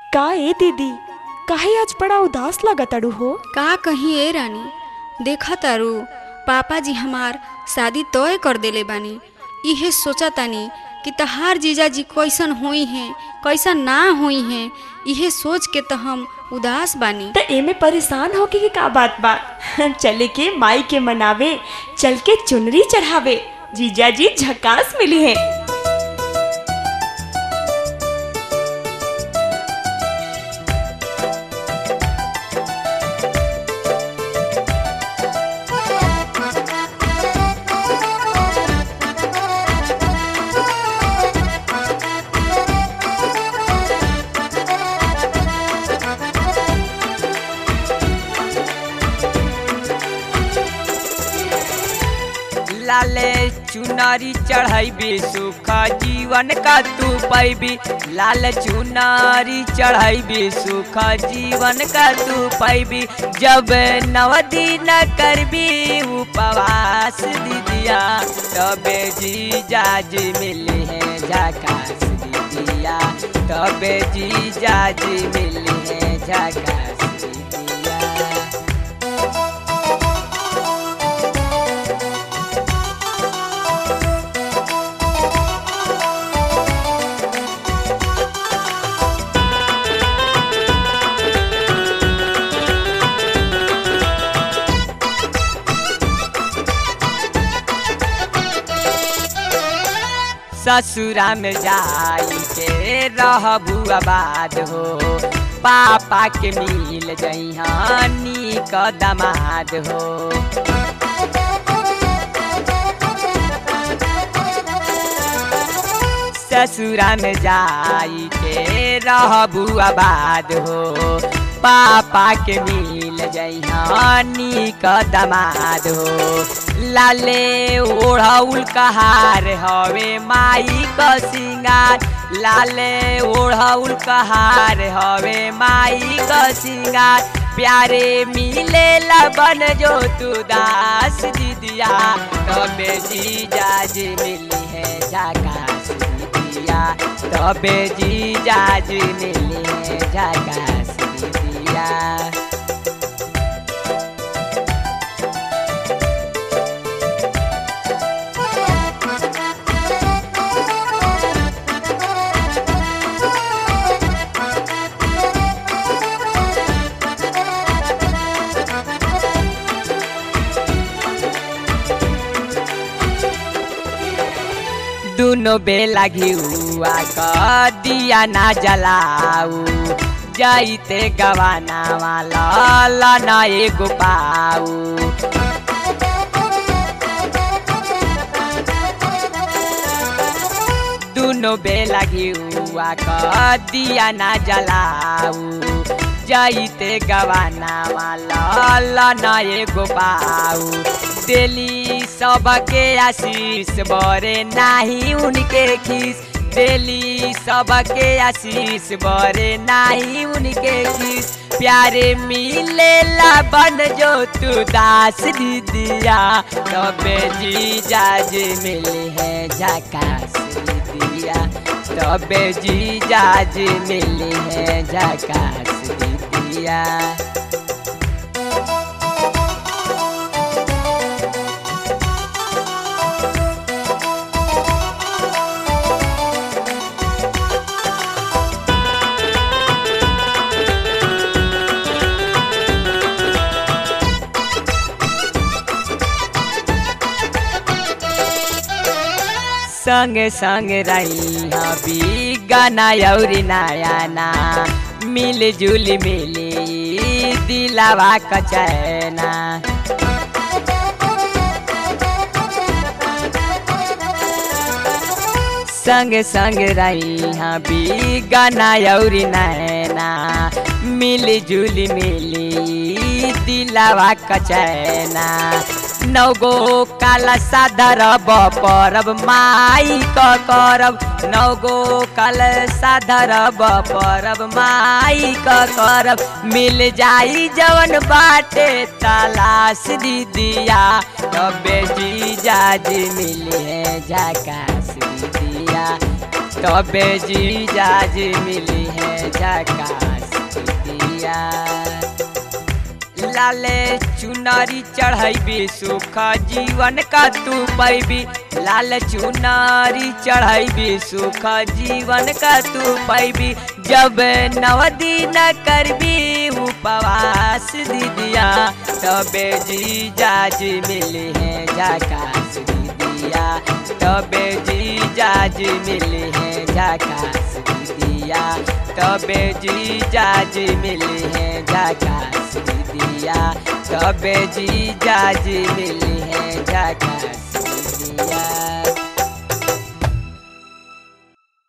का ए दीदी, काहे आज बड़ा उदास लगताड़ू हो? का कहीं ए रानी, देखा तारू पापा जी हमार शादी तय कर देले बानी। इहे सोचा तानी कि तहार जीजा जी कैसन हुई हैं कैसन ना हुई हैं, इहे सोच के तो हम उदास बानी। त एमे परेशान होके की का बात बा? चले के माई के मनावे, चल के चुनरी चढ़ावे, जीजा जी झकास मिली है। लाले चुनारी चढ़ाई सुख जीवन का तू पैबी, लाल चुनारी चढ़ाई सुख जीवन का तू पैबी। जब 9 दिन करबी उपवास दीदिया, तबे जीजा जी मिली है झकास दीदिया, तबे जीजा जी मिली है झकास दीदिया। ससुरा में जाई के रहबू आबाद हो, पापा के मिल जइहा नीक दामाद हो। ससुरा में जाई के रहबू आबाद हो, पापा के मिल जइहा नीक दामाद हो। लाले ओढ़ौल कहार हवे माई क सिंगार, लाले ओढ़ौल कहार हवे माई क सिंगार। प्यारे मिले बन जो तू दास दीदिया, तबे जीजा जी मिली है झकास दीदिया, तबे जीजा जी मिली है झकास दीदिया। दोनों बेला घिउआ क दिया ना जलाऊ, जाइते गवाना वाला ना एगो पाऊ। दोनों बेला घिउआ क दिया ना जलाऊ, जाइते गवाना वाला ना एगो पाऊ। देली सबके आशीष बरे नाही उनके खीस, देली सबके आशीष बरे नाही उनके खीस। प्यारे मिले बन जो तू दास दीदिया, तबे जीजा जी मिली है झकास दीदिया, तबे जीजा जी मिली है झकास दीदिया। संगे संगे रही भी गाना औरी नयाना, मिल जुली मिली दिलावा का चैना। संगे संगे रही भी गाना औरी नैना, मिल जुली मिली दिलावा का चैना। 9 गो काला साधरब परब माई क करब, 9 गो काला साधरब परब माई क करब। मिल जाई जवन बाटे तलाश दीदिया, तबे जीजा जी मिली है झकास दीदिया, तबे जीजा जी मिली है हैं झकास दीदिया। लाले चुनारी चढ़ाई सुख जीवन का तू पैबी, लाल चुनारी चढ़ाई सुख जीवन का तू पैबी। जब 9 दिन करबी उपवास दीदिया, तबे जीजा जी मिले हैं झकास दीदिया, तबे जीजा जी मिले हैं झकास दीदिया, तबे जीजा जी मिले हैं झकास दीदिया, तबे जीजा जी मिले हैं झकास दीदिया।